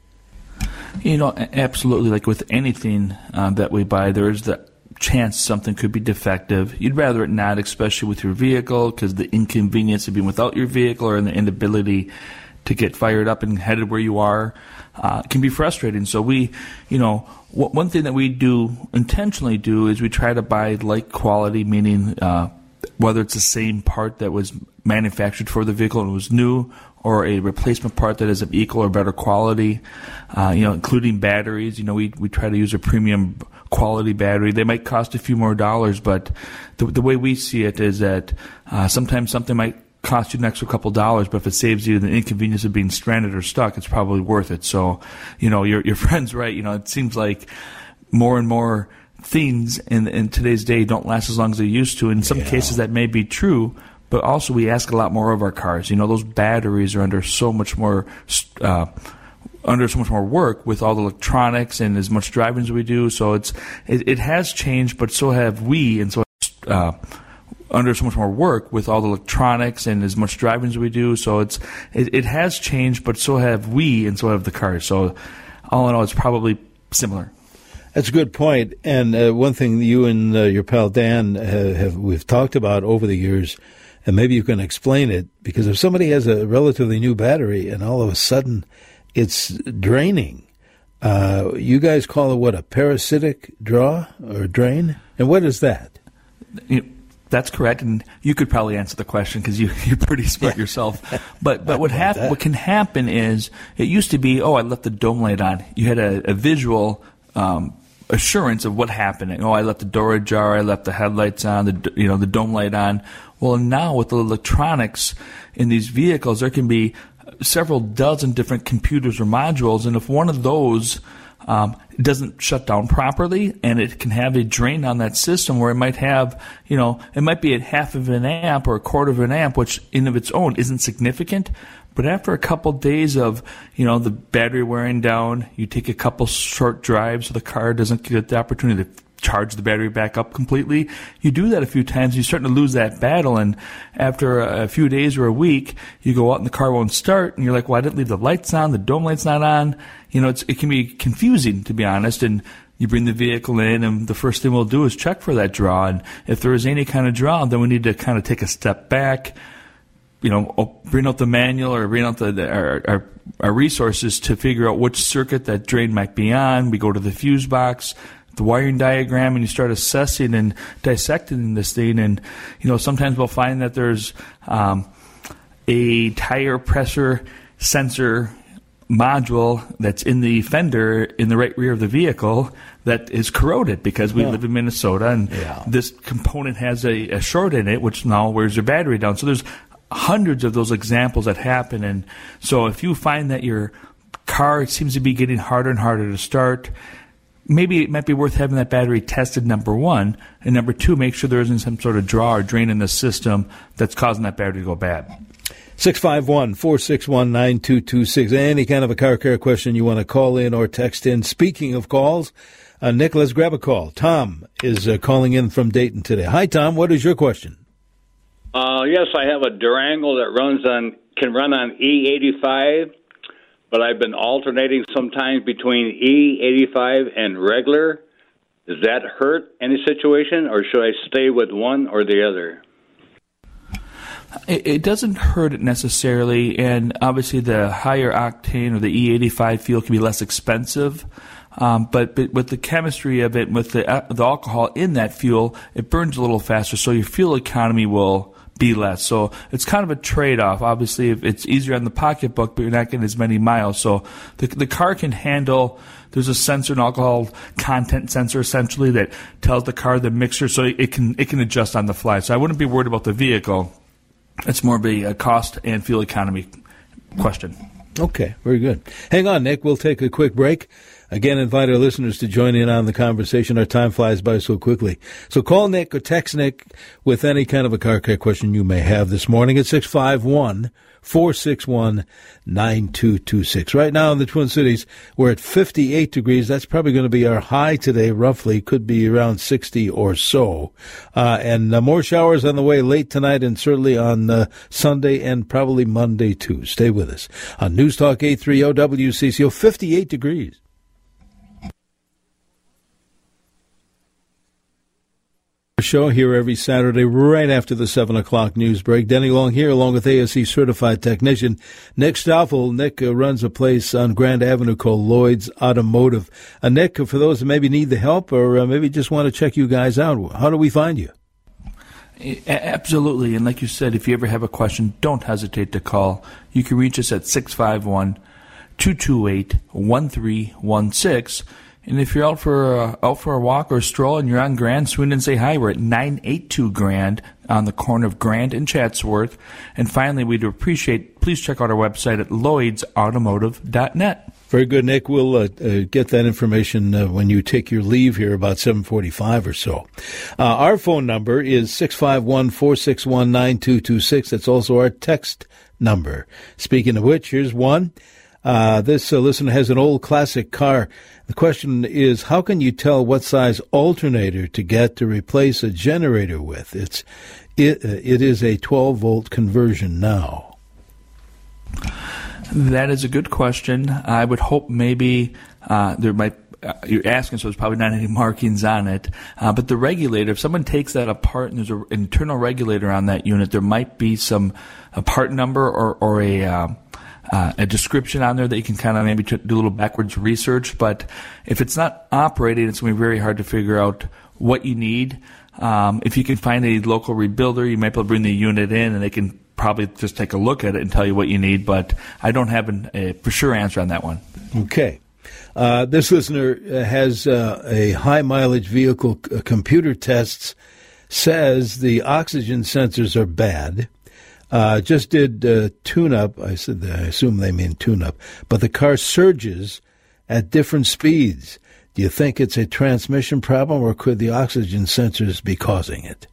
You know, absolutely. Like with anything uh, that we buy, there is the chance something could be defective. You'd rather it not, especially with your vehicle, because the inconvenience of being without your vehicle or the inability to get fired up and headed where you are uh, can be frustrating. So we, you know, w- one thing that we do intentionally do is we try to buy like quality, meaning uh, whether it's the same part that was manufactured for the vehicle and was new, or a replacement part that is of equal or better quality, uh, you know, including batteries. You know, we, we try to use a premium quality battery. They might cost a few more dollars, but the, the way we see it is that uh, sometimes something might cost you an extra couple dollars, but if it saves you the inconvenience of being stranded or stuck, it's probably worth it. So, you know, your your friend's right. You know, it seems like more and more things in in today's day don't last as long as they used to. In some yeah. cases, that may be true, but also we ask a lot more of our cars. You know, those batteries are under so much more uh, under so much more work with all the electronics and as much driving as we do. So it's it, it has changed, but so have we, and so. Uh, under so much more work with all the electronics and as much driving as we do. So it's it, it has changed, but so have we, and so have the cars. So all in all, it's probably similar. That's a good point. And uh, one thing you and uh, your pal Dan have, have we've talked about over the years, and maybe you can explain it, because if somebody has a relatively new battery and all of a sudden it's draining, uh, you guys call it what, a parasitic draw or drain? And what is that? You know, that's correct, and you could probably answer the question because you, you're pretty smart yourself. But but what hap- what can happen is, it used to be, oh, I left the dome light on. You had a, a visual um, assurance of what happened. Oh, I left the door ajar, I left the headlights on, the you know the dome light on. Well, now with the electronics in these vehicles, there can be several dozen different computers or modules, and if one of those Um, it doesn't shut down properly, and it can have a drain on that system where it might have, you know, it might be at half of an amp or a quarter of an amp, which in of its own isn't significant. But after a couple days of, you know, the battery wearing down, you take a couple short drives so the car doesn't get the opportunity to charge the battery back up completely. You do that a few times, you're starting to lose that battle, and after a, a few days or a week, you go out and the car won't start, and you're like, well, I didn't leave the lights on, the dome light's not on. You know, it's, it can be confusing, to be honest, and you bring the vehicle in, and the first thing we'll do is check for that draw, and if there is any kind of draw, then we need to kind of take a step back, you know, bring out the manual or bring out the, the our, our, our resources to figure out which circuit that drain might be on. We go to the fuse box, the wiring diagram, and you start assessing and dissecting this thing. And, you know, sometimes we'll find that there's um, a tire pressure sensor module that's in the fender in the right rear of the vehicle that is corroded because we yeah. live in Minnesota, and yeah. this component has a, a short in it, which now wears your battery down. So there's hundreds of those examples that happen. And so if you find that your car seems to be getting harder and harder to start, maybe it might be worth having that battery tested, number one, and number two, make sure there isn't some sort of draw or drain in the system that's causing that battery to go bad. six five one, four six one, nine two two six. Any kind of a car care question you want to call in or text in. Speaking of calls, Uh, Nick, let's grab a call. Tom is uh, calling in from Dayton today. Hi, Tom. What is your question? Uh, yes, I have a Durango that runs on can run on E eighty-five, but I've been alternating sometimes between E eighty-five and regular. Does that hurt any situation, or should I stay with one or the other? It, it doesn't hurt it necessarily, and obviously the higher octane or the E eighty-five fuel can be less expensive. Um, but, but with the chemistry of it, with the uh, the alcohol in that fuel, it burns a little faster, so your fuel economy will be less. So it's kind of a trade-off. Obviously, if it's easier on the pocketbook, but you're not getting as many miles. So the the car can handle. There's a sensor, an alcohol content sensor, essentially, that tells the car the mixture, so it can it can adjust on the fly. So I wouldn't be worried about the vehicle. It's more of a cost and fuel economy question. Okay, very good. Hang on, Nick. We'll take a quick break. Again, invite our listeners to join in on the conversation. Our time flies by so quickly. So call Nick or text Nick with any kind of a car care question you may have this morning at six five one, four six one, nine two two six. Right now in the Twin Cities, we're at fifty-eight degrees. That's probably going to be our high today, roughly. Could be around sixty or so. Uh, and uh, more showers on the way late tonight and certainly on uh, Sunday and probably Monday, too. Stay with us. On News Talk eight thirty W C C O, fifty-eight degrees. Show here every Saturday right after the seven o'clock news break. Denny Long here along with A S E certified technician Nick Stoffel. Nick uh, runs a place on Grand Avenue called Lloyd's Automotive. Uh, Nick, for those that maybe need the help or uh, maybe just want to check you guys out, how do we find you? Absolutely. And like you said, if you ever have a question, don't hesitate to call. You can reach us at six five one, two two eight, one three one six. And if you're out for a, out for a walk or a stroll and you're on Grand, swing and say hi. We're at nine eighty-two Grand on the corner of Grand and Chatsworth. And finally, we'd appreciate, please check out our website at lloyds automotive dot net. Very good, Nick. We'll uh, uh, get that information uh, when you take your leave here about seven forty-five or so. Uh, our phone number is six five one, four six one, nine two two six. That's also our text number. Speaking of which, here's one. Uh, this uh, listener has an old classic car. The question is, how can you tell what size alternator to get to replace a generator with? It's it, uh, it is a twelve-volt conversion now. That is a good question. I would hope maybe uh, there might, uh, you're asking, so there's probably not any markings on it. Uh, but the regulator, if someone takes that apart and there's an internal regulator on that unit, there might be some a part number or, or a uh, uh, a description on there that you can kind of maybe do a little backwards research. But if it's not operating, it's going to be very hard to figure out what you need. Um, if you can find a local rebuilder, you might be able to bring the unit in and they can probably just take a look at it and tell you what you need, but I don't have an, a for sure answer on that one. Okay. Uh, this listener has uh, a high-mileage vehicle uh, computer tests, says the oxygen sensors are bad. Uh, just did uh, tune-up. I said I assume they mean tune-up. But the car surges at different speeds. Do you think it's a transmission problem, or could the oxygen sensors be causing it?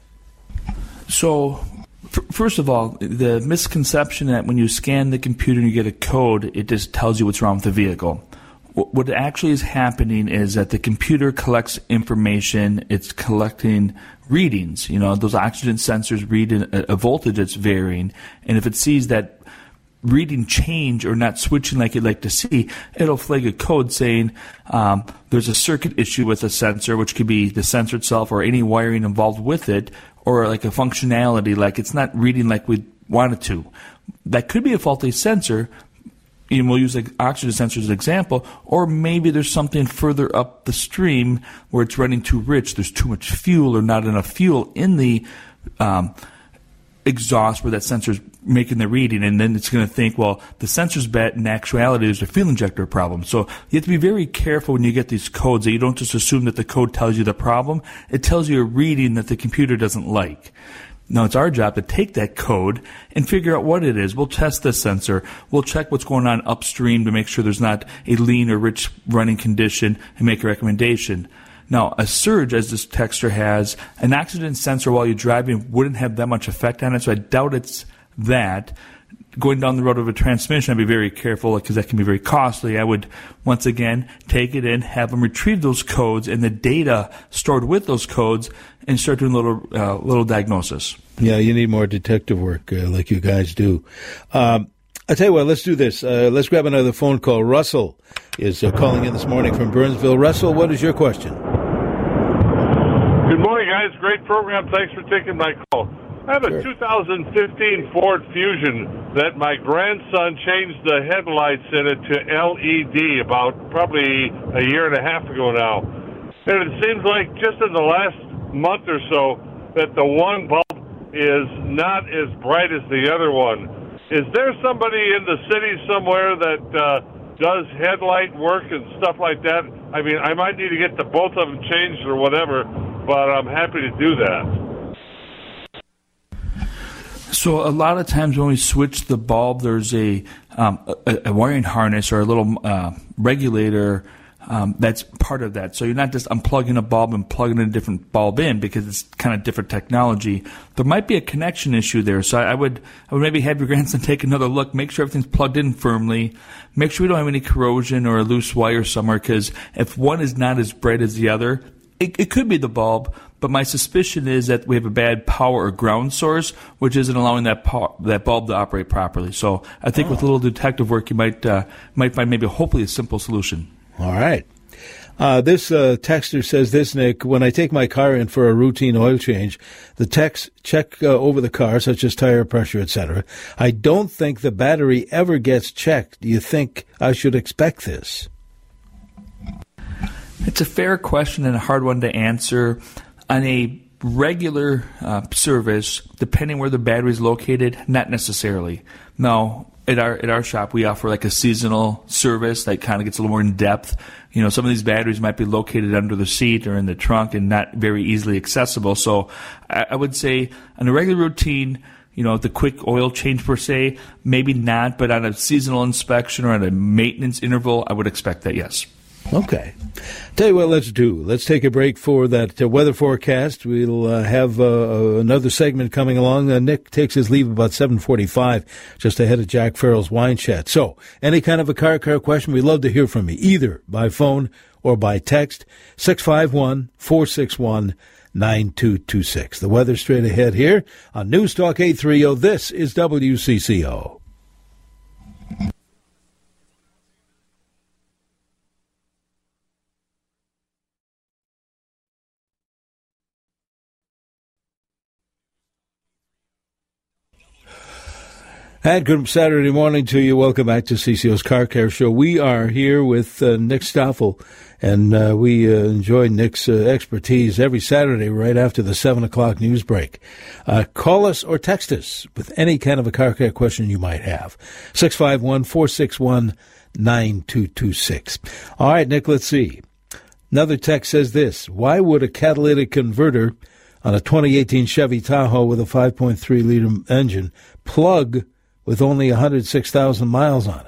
So, f- first of all, the misconception that when you scan the computer and you get a code, it just tells you what's wrong with the vehicle. W- what actually is happening is that the computer collects information. It's collecting readings. You know, those oxygen sensors read a, a voltage that's varying, and if it sees that reading change or not switching like you'd like to see, it'll flag a code saying um, there's a circuit issue with a sensor, which could be the sensor itself or any wiring involved with it, or like a functionality, like it's not reading like we want it to. That could be a faulty sensor, and we'll use the oxygen sensor as an example, or maybe there's something further up the stream where it's running too rich, there's too much fuel or not enough fuel in the um, exhaust where that sensor's making the reading, and then it's going to think, well, the sensor's bad. In actuality, there's a fuel injector problem. So you have to be very careful when you get these codes that you don't just assume that the code tells you the problem. It tells you a reading that the computer doesn't like. Now, it's our job to take that code and figure out what it is. We'll test the sensor. We'll check what's going on upstream to make sure there's not a lean or rich running condition and make a recommendation. Now, a surge, as this texter has, an oxygen sensor while you're driving wouldn't have that much effect on it, so I doubt it's that. going down the road of a transmission, I'd be very careful because that can be very costly. I would, once again, take it in, have them retrieve those codes and the data stored with those codes, and start doing a little, uh, little diagnosis. Yeah, you need more detective work uh, like you guys do. Um, I tell you what, let's do this. Uh, let's grab another phone call. Russell is uh, calling in this morning from Burnsville. Russell, what is your question? Good morning, guys. Great program. Thanks for taking my call. I have a Sure. two thousand fifteen Ford Fusion that my grandson changed the headlights in it to L E D about probably a year and a half ago now. And it seems like just in the last month or so that the one bulb is not as bright as the other one. Is there somebody in the city somewhere that uh, does headlight work and stuff like that? I mean, I might need to get the both of them changed or whatever, but I'm happy to do that. So a lot of times when we switch the bulb, there's a um, a, a wiring harness or a little uh, regulator um, that's part of that. So you're not just unplugging a bulb and plugging a different bulb in because it's kind of different technology. There might be a connection issue there. So I, I would I would maybe have your grandson take another look, make sure everything's plugged in firmly, make sure we don't have any corrosion or a loose wire somewhere, because if one is not as bright as the other, it, it could be the bulb. But my suspicion is that we have a bad power or ground source, which isn't allowing that power, that bulb to operate properly. So I think oh. with a little detective work, you might uh, might find maybe hopefully a simple solution. All right. Uh, this uh, texter says this, Nick. When I take my car in for a routine oil change, the techs check uh, over the car, such as tire pressure, et cetera. I don't think the battery ever gets checked. Do you think I should expect this? It's a fair question and a hard one to answer. On a regular uh, service, depending where the battery is located, not necessarily. No, at our at our shop, we offer like a seasonal service that kind of gets a little more in depth. You know, some of these batteries might be located under the seat or in the trunk and not very easily accessible. So I, I would say on a regular routine, you know, the quick oil change per se, maybe not, but on a seasonal inspection or on a maintenance interval, I would expect that, yes. Okay. Tell you what, let's do. Let's take a break for that uh, weather forecast. We'll uh, have uh, another segment coming along. Uh, Nick takes his leave about seven forty-five, just ahead of Jack Farrell's Wine Chat. So, any kind of a car car question, we'd love to hear from you, either by phone or by text, six five one, four six one, nine two two six. The weather straight ahead here on News Talk eight thirty. This is W C C O. And good Saturday morning to you. Welcome back to C C O's Car Care Show. We are here with uh, Nick Stoffel, and uh, we uh, enjoy Nick's uh, expertise every Saturday right after the seven o'clock news break. Uh, call us or text us with any kind of a car care question you might have. six five one, four six one, nine two two six. All right, Nick, let's see. Another text says this: why would a catalytic converter on a twenty eighteen Chevy Tahoe with a five point three liter engine plug with only one hundred six thousand miles on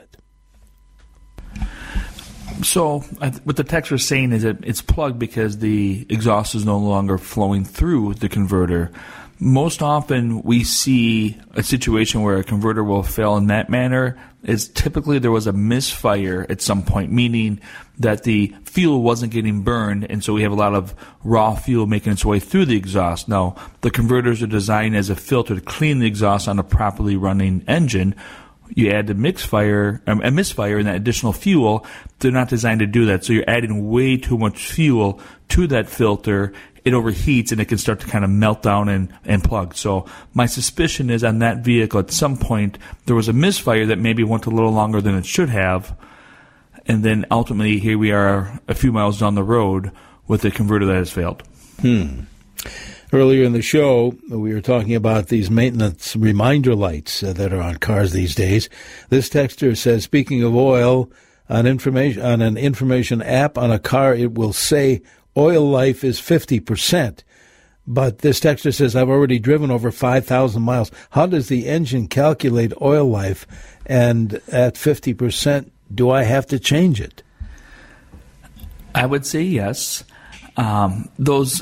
it? So uh, what the text was saying is that it's plugged because the exhaust is no longer flowing through the converter. Most often we see a situation where a converter will fail in that manner is typically there was a misfire at some point, meaning that the fuel wasn't getting burned, and so we have a lot of raw fuel making its way through the exhaust. Now, the converters are designed as a filter to clean the exhaust on a properly running engine. You add the mixfire, um, a misfire and that additional fuel, they're not designed to do that. So you're adding way too much fuel to that filter. It overheats and it can start to kind of melt down and, and plug. So my suspicion is on that vehicle at some point there was a misfire that maybe went a little longer than it should have. And then ultimately here we are a few miles down the road with a converter that has failed. Hmm. Earlier in the show, we were talking about these maintenance reminder lights uh, that are on cars these days. This texter says, speaking of oil, on information on an information app on a car, it will say oil life is fifty percent. But this texter says, I've already driven over five thousand miles. How does the engine calculate oil life? And at fifty percent, do I have to change it? I would say yes. Um, those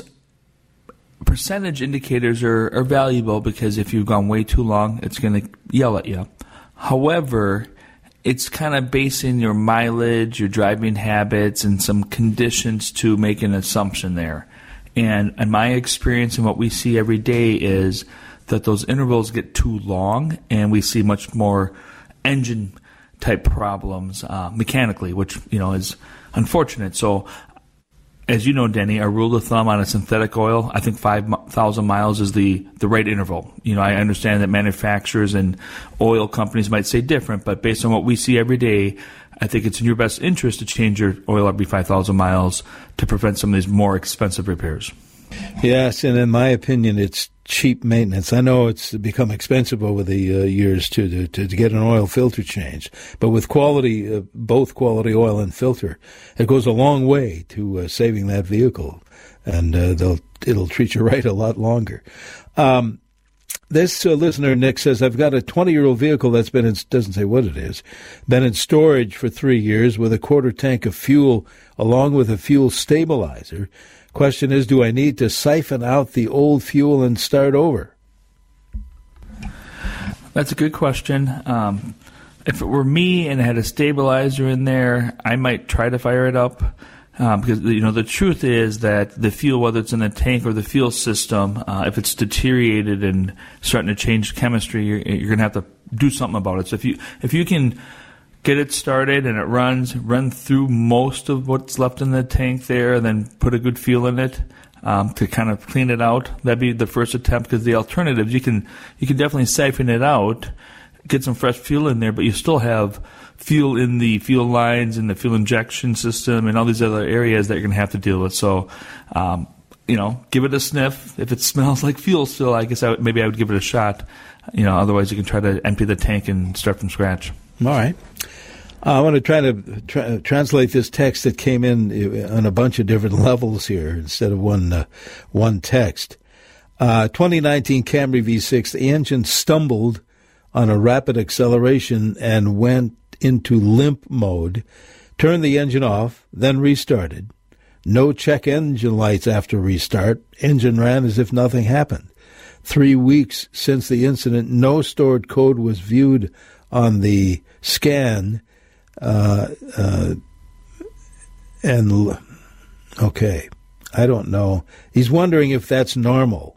percentage indicators are, are valuable because if you've gone way too long, it's going to yell at you. However, it's kind of basing your mileage, your driving habits, and some conditions to make an assumption there. And in my experience and what we see every day is that those intervals get too long, and we see much more engine-type problems uh, mechanically, which, you know, is unfortunate. So, as you know, Denny, our rule of thumb on a synthetic oil, I think five thousand miles is the, the right interval. You know, I understand that manufacturers and oil companies might say different, but based on what we see every day, I think it's in your best interest to change your oil every five thousand miles to prevent some of these more expensive repairs. Yes, and in my opinion, it's cheap maintenance. I know it's become expensive over the uh, years to, to to get an oil filter changed, but with quality, uh, both quality oil and filter, it goes a long way to uh, saving that vehicle, and uh, they'll it'll treat you right a lot longer. Um, this uh, listener, Nick, says, I've got a twenty-year-old vehicle that's been in, doesn't say what it is, been in storage for three years with a quarter tank of fuel along with a fuel stabilizer. Question is, do I need to siphon out the old fuel and start over? That's a good question. Um, if it were me and it had a stabilizer in there, I might try to fire it up. Um, because, you know, the truth is that the fuel, whether it's in the tank or the fuel system, uh, if it's deteriorated and starting to change chemistry, you're, you're going to have to do something about it. So if you if you can get it started and it runs, run through most of what's left in the tank there, and then put a good fuel in it um, to kind of clean it out, that'd be the first attempt. Because the alternatives, you can you can definitely siphon it out, get some fresh fuel in there, but you still have fuel in the fuel lines and the fuel injection system and all these other areas that you're going to have to deal with. So, um, you know, give it a sniff. If it smells like fuel still, I guess I would, maybe I would give it a shot. You know, otherwise you can try to empty the tank and start from scratch. All right. Uh, I want to try to tra- translate this text that came in on a bunch of different levels here instead of one uh, one text. Uh, twenty nineteen Camry V six, the engine stumbled on a rapid acceleration and went into limp mode, turned the engine off, then restarted. No check engine lights after restart. Engine ran as if nothing happened. Three weeks since the incident, no stored code was viewed on the scan. Uh, uh, and, okay, I don't know. He's wondering if that's normal.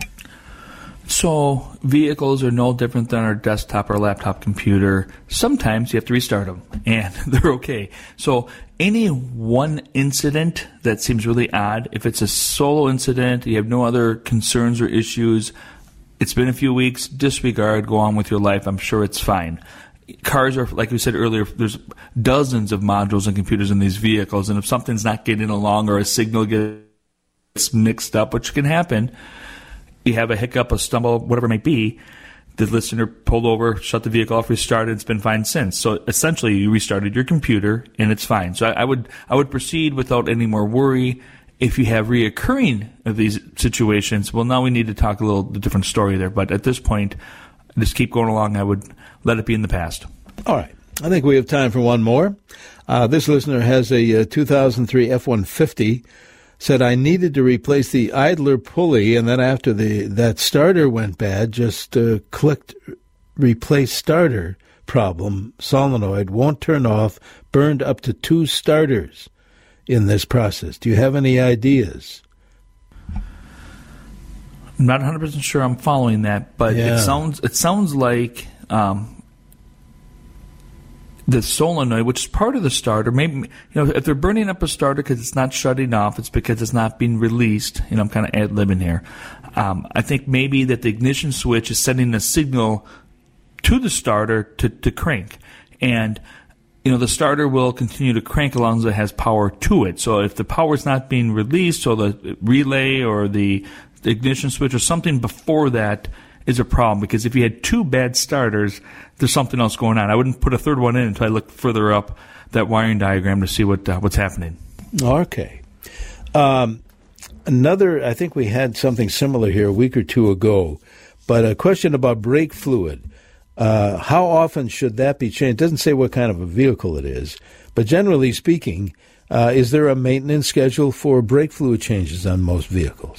So vehicles are no different than our desktop or laptop computer. Sometimes you have to restart them, and they're okay. So any one incident that seems really odd, if it's a solo incident, you have no other concerns or issues, it's been a few weeks, disregard, go on with your life. I'm sure it's fine. Cars are, like we said earlier, there's dozens of modules and computers in these vehicles, and if something's not getting along or a signal gets mixed up, which can happen, you have a hiccup, a stumble, whatever it may be, the listener pulled over, shut the vehicle off, restarted, it's been fine since. So essentially you restarted your computer and it's fine. So I, I would I would proceed without any more worry. If you have reoccurring of these situations, well, now we need to talk a little different story there. But at this point, just keep going along. I would let it be in the past. All right. I think we have time for one more. Uh, this listener has a uh, two thousand three F one fifty. Said I needed to replace the idler pulley, and then after the that starter went bad, just uh, clicked replace starter problem. Solenoid won't turn off, burned up to two starters in this process. Do you have any ideas? I'm not one hundred percent sure I'm following that, but yeah. it sounds it sounds like um, the solenoid, which is part of the starter, maybe, you know, if they're burning up a starter because it's not shutting off, it's because it's not being released. You know, I'm kind of ad-libbing here. Um, I think maybe that the ignition switch is sending a signal to the starter to, to crank. And, you know, the starter will continue to crank as long as it has power to it. So if the power is not being released, or the relay or the, the ignition switch or something before that is a problem, because if you had two bad starters, there's something else going on. I wouldn't put a third one in until I look further up that wiring diagram to see what uh, what's happening. Okay. Um, another, I think we had something similar here a week or two ago, but a question about brake fluid. Uh, how often should that be changed? It doesn't say what kind of a vehicle it is, but generally speaking, uh, is there a maintenance schedule for brake fluid changes on most vehicles?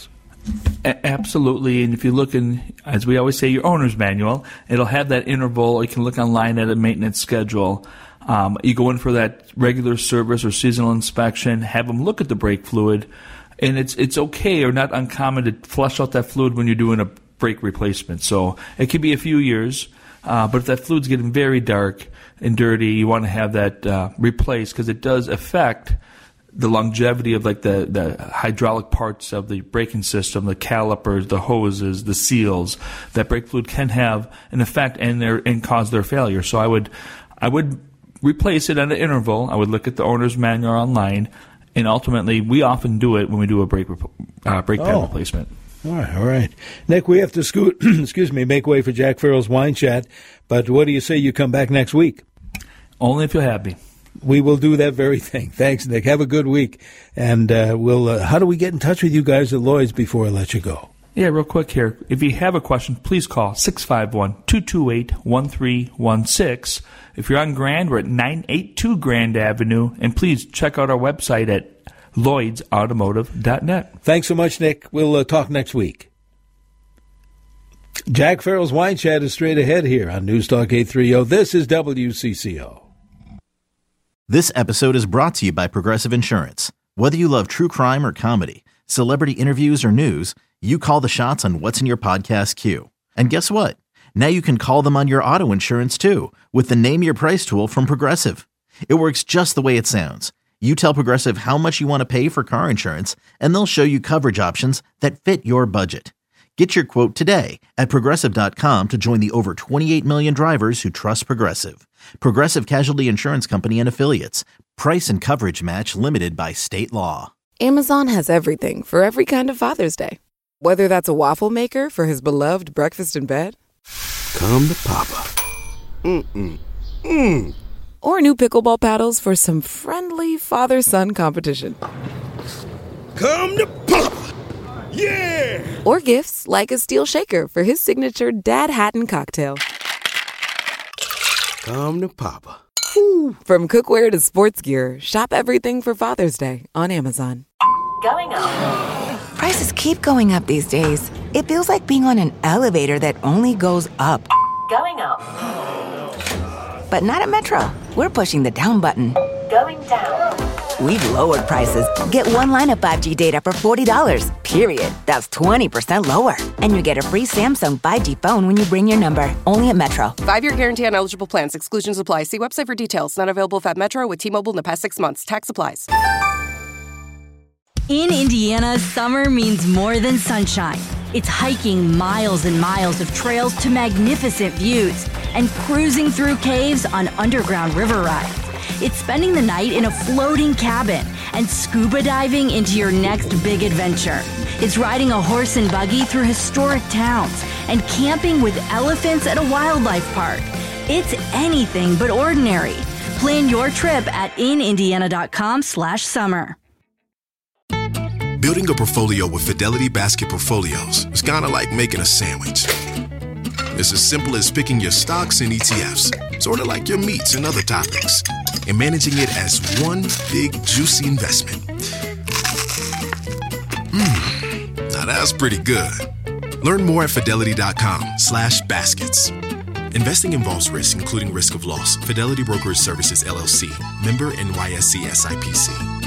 A- absolutely. And if you look in, as we always say, your owner's manual, it'll have that interval. You can look online at a maintenance schedule. Um, you go in for that regular service or seasonal inspection, have them look at the brake fluid, and it's it's okay or not uncommon to flush out that fluid when you're doing a brake replacement. So it could be a few years, uh, but if that fluid's getting very dark and dirty, you want to have that uh, replaced because it does affect the longevity of like the, the hydraulic parts of the braking system, the calipers, the hoses, the seals. That brake fluid can have an effect and their and cause their failure. So I would I would replace it at an interval. I would look at the owner's manual online, and ultimately, we often do it when we do a brake uh, brake pad oh. replacement. All right, all right. Nick, we have to scoot, excuse me, make way for Jack Farrell's Wine Chat, but what do you say you come back next week? Only if you're happy. We will do that very thing. Thanks, Nick. Have a good week. And uh, we'll. Uh, how do we get in touch with you guys at Lloyd's before I let you go? Yeah, real quick here. If you have a question, please call six five one, two two eight, one three one six. If you're on Grand, we're at nine eighty-two Grand Avenue. And please check out our website at lloyds automotive dot net. Thanks so much, Nick. We'll uh, talk next week. Jack Farrell's Wine Chat is straight ahead here on News Talk eight thirty. This is W C C O. This episode is brought to you by Progressive Insurance. Whether you love true crime or comedy, celebrity interviews or news, you call the shots on what's in your podcast queue. And guess what? Now you can call them on your auto insurance too with the Name Your Price tool from Progressive. It works just the way it sounds. You tell Progressive how much you want to pay for car insurance, and they'll show you coverage options that fit your budget. Get your quote today at Progressive dot com to join the over twenty-eight million drivers who trust Progressive. Progressive Casualty Insurance Company and Affiliates. Price and coverage match limited by state law. Amazon has everything for every kind of Father's Day. Whether that's a waffle maker for his beloved breakfast in bed, Come to Papa. Mm-mm. Mm. or new pickleball paddles for some friendly father-son competition. Come to Papa. Yeah! Or gifts like a steel shaker for his signature Dad Hatton cocktail. Come to Papa. From cookware to sports gear, shop everything for Father's Day on Amazon. Going up. Prices keep going up these days. It feels like being on an elevator that only goes up. Going up. But not at Metro. We're pushing the down button. Going down. We've lowered prices. Get one line of five G data for forty dollars, period. That's twenty percent lower. And you get a free Samsung five G phone when you bring your number. Only at Metro. Five-year guarantee on eligible plans. Exclusions apply. See website for details. Not available at Metro with T-Mobile in the past six months. Tax applies. In Indiana, summer means more than sunshine. It's hiking miles and miles of trails to magnificent views and cruising through caves on underground river rides. It's spending the night in a floating cabin and scuba diving into your next big adventure. It's riding a horse and buggy through historic towns and camping with elephants at a wildlife park. It's anything but ordinary. Plan your trip at inindiana.com slash summer. Building a portfolio with Fidelity Basket Portfolios is kind of like making a sandwich. It's as simple as picking your stocks and E T Fs, sort of like your meats and other toppings, and managing it as one big, juicy investment. Mmm, now that's pretty good. Learn more at fidelity.com slash baskets. Investing involves risk, including risk of loss. Fidelity Brokerage Services, L L C. Member N Y S E S I P C.